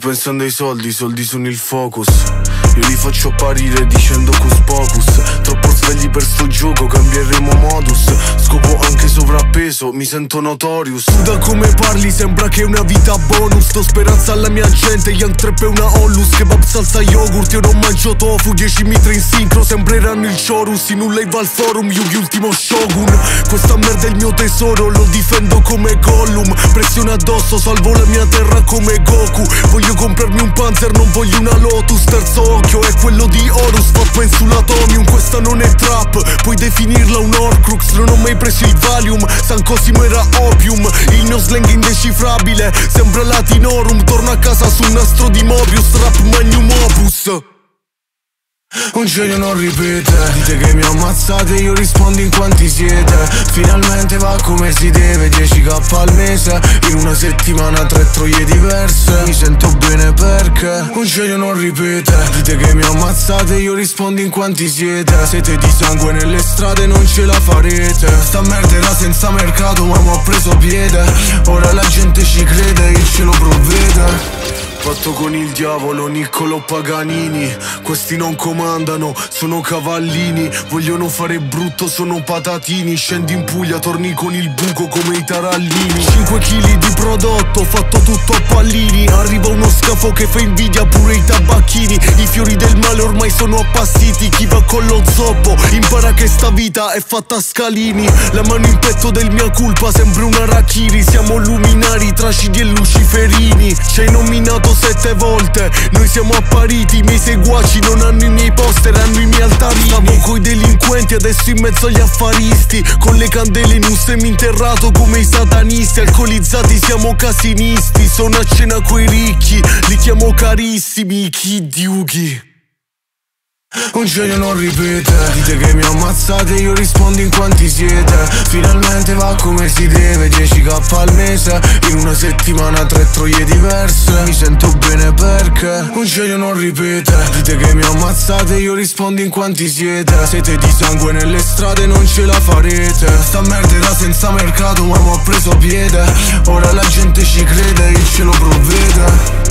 pensando ai soldi, i soldi sono il focus. Io li faccio apparire dicendo cus pocus. Troppo svegli per sto gioco, cambieremo modus. Scopo anche sovrappeso, mi sento notorious. Tu da come parli sembra che è una vita bonus. Do speranza alla mia gente, Young Trap è una Onlus. Kebab salsa yogurt, io non mangio tofu. 10 mitra in sincro, sembreranno il Chorus. In un live al forum, Yugi ultimo shogun. Questa merda è il mio tesoro, lo difendo come Gollum. Pressione addosso, salvo la mia terra come Goku. Voglio comprarmi un Panzer, non voglio una Lotus. Terzo occhio è quello di Horus, fatto sull'atomium. Questa non è trap, puoi definirla un Horcrux. Non ho mai preso il Valium, San Cosimo era opium. Il mio slang indecifrabile, sembra Latinorum. Torno a casa su un nastro di Mobius, rap magnum opus. Un genio non ripete. Dite che mi ammazzate, io rispondo in quanti siete. Finalmente va come si deve, 10k al mese. In una settimana 3 troie diverse. Mi sento bene perché un genio non ripete. Dite che mi ammazzate, io rispondo in quanti siete. Siete di sangue nelle strade, non ce la farete. Sta merda era senza mercato, ma m'ho preso piede. Ora la gente ci crede, il cielo provvede. Fatto con il diavolo, Niccolò Paganini. Questi non comandano, sono cavallini. Vogliono fare brutto, sono patatini. Scendi in Puglia, torni con il buco come i tarallini. 5 kg di prodotto, fatto tutto a pallini. Arriva uno scafo che fa invidia pure i tabacchini. I fiori del male ormai sono appassiti. Chi va con lo zoppo impara che sta vita è fatta a scalini. La mano in petto del mia colpa sembra un arachiri. Siamo luminari, tracidi e luciferini. Ci hai nominato 7 volte, noi siamo appariti. I miei seguaci non hanno i miei poster, hanno i miei altarini. Stavo coi delinquenti, adesso in mezzo agli affaristi. Con le candele in un seminterrato come i satanisti. Alcolizzati siamo casinisti, sono a cena coi ricchi. Li chiamo carissimi, i Kid Yugi. Un genio non ripete. Dite che mi ammazzate, io rispondo in quanti siete. Finalmente va come si deve, 10k al mese. In una settimana 3 troie diverse. Mi sento bene perché un genio non ripete. Dite che mi ammazzate, io rispondo in quanti siete. Siete di sangue nelle strade, non ce la farete. Sta merda era senza mercato, ma m'ho preso piede. Ora la gente ci crede, il cielo provvede.